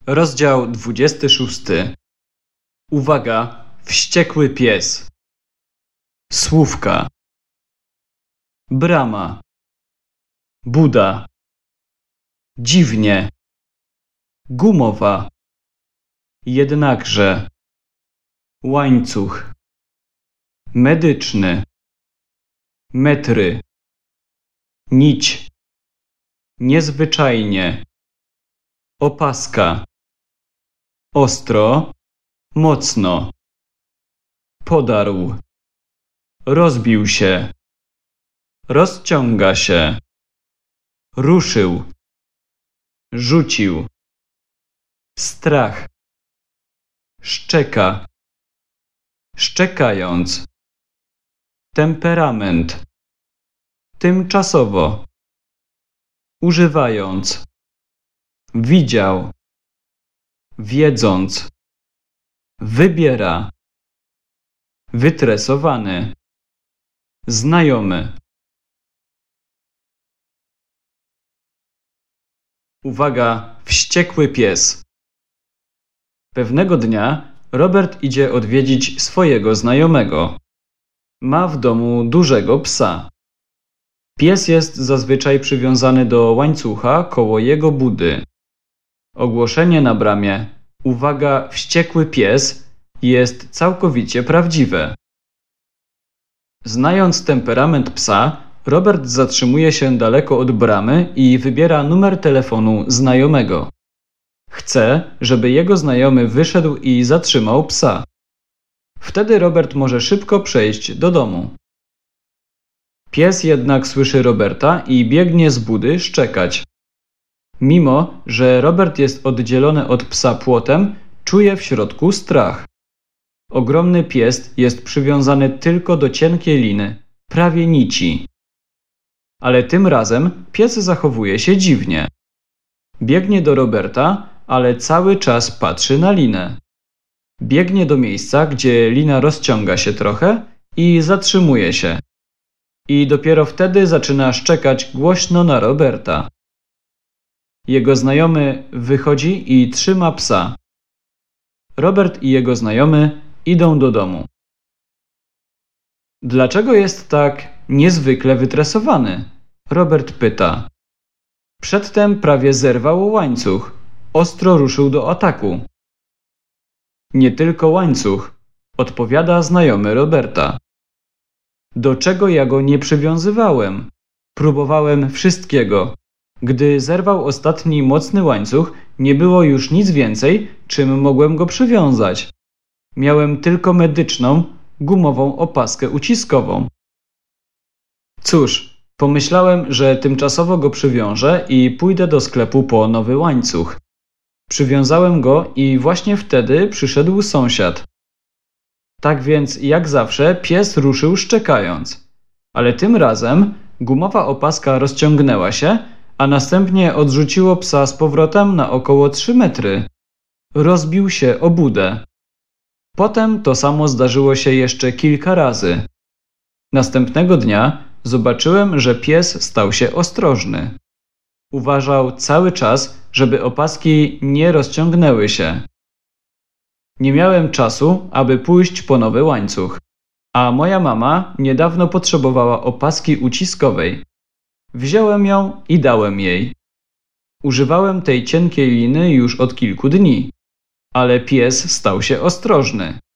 Rozdział 26. Uwaga! Wściekły pies. Słówka. Brama. Buda. Dziwnie. Gumowa. Jednakże. Łańcuch. Medyczny. Metry. Nić. Niezwyczajnie. Opaska. Ostro. Mocno. Podarł. Rozbił się. Rozciąga się. Ruszył. Rzucił. Strach. Szczeka. Szczekając. Temperament. Tymczasowo. Używając. Widział. Wiedząc. Wybiera. Wytresowany. Znajomy. Uwaga! Wściekły pies. Pewnego dnia Robert idzie odwiedzić swojego znajomego. Ma w domu dużego psa. Pies jest zazwyczaj przywiązany do łańcucha koło jego budy. Ogłoszenie na bramie „Uwaga! Wściekły pies” jest całkowicie prawdziwe. Znając temperament psa, Robert zatrzymuje się daleko od bramy i wybiera numer telefonu znajomego. Chce, żeby jego znajomy wyszedł i zatrzymał psa. Wtedy Robert może szybko przejść do domu. Pies jednak słyszy Roberta i biegnie z budy szczekać. Mimo że Robert jest oddzielony od psa płotem, czuje w środku strach. Ogromny pies jest przywiązany tylko do cienkiej liny, prawie nici. Ale tym razem pies zachowuje się dziwnie. Biegnie do Roberta, ale cały czas patrzy na linę. Biegnie do miejsca, gdzie lina rozciąga się trochę i zatrzymuje się. I dopiero wtedy zaczyna szczekać głośno na Roberta. Jego znajomy wychodzi i trzyma psa. Robert i jego znajomy idą do domu. Dlaczego jest tak niezwykle wytresowany? Robert pyta. Przedtem prawie zerwał łańcuch. Ostro ruszył do ataku. Nie tylko łańcuch, odpowiada znajomy Roberta. Do czego ja go nie przywiązywałem? Próbowałem wszystkiego. Gdy zerwał ostatni mocny łańcuch, nie było już nic więcej, czym mogłem go przywiązać. Miałem tylko medyczną, gumową opaskę uciskową. Cóż, pomyślałem, że tymczasowo go przywiążę i pójdę do sklepu po nowy łańcuch. Przywiązałem go i właśnie wtedy przyszedł sąsiad. Tak więc, jak zawsze, pies ruszył szczekając. Ale tym razem gumowa opaska rozciągnęła się, a następnie odrzuciło psa z powrotem na około 3 metry. Rozbił się o budę. Potem to samo zdarzyło się jeszcze kilka razy. Następnego dnia zobaczyłem, że pies stał się ostrożny. Uważał cały czas, żeby opaski nie rozciągnęły się. Nie miałem czasu, aby pójść po nowy łańcuch, a moja mama niedawno potrzebowała opaski uciskowej. Wziąłem ją i dałem jej. Używałem tej cienkiej liny już od kilku dni, ale pies stał się ostrożny.